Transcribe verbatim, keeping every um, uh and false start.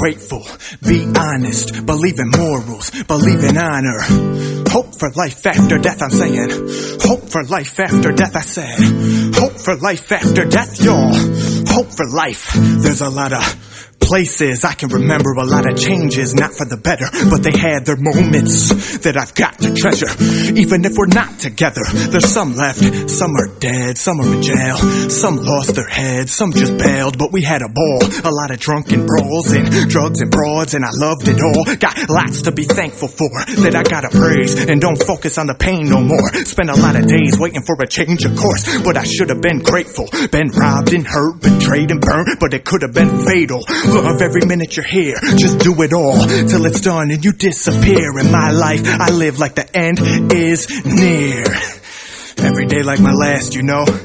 grateful, be honest, believe in morals, believe in honor. Hope for life after death, I'm saying. Hope for life after death, I said. Hope for life after death, y'all. Hope for life. There's a lot of places I can remember, a lot of changes, not for the better, but they had their moments that I've got to treasure. Even if we're not together, there's some left, some are dead, some are in jail, some lost their heads, some just bailed, but we had a ball, a lot of drunken brawls and drugs and broads, and I loved it all. Got lots to be thankful for, that I gotta praise, and don't focus on the pain no more. Spent a lot of days waiting for a change of course, but I should have been grateful. Been robbed and hurt, betrayed and burned, but it could have been fatal. Love every minute you're here, just do it all till it's done and you disappear. In my life, I live like the end is near. Every day like my last, you know.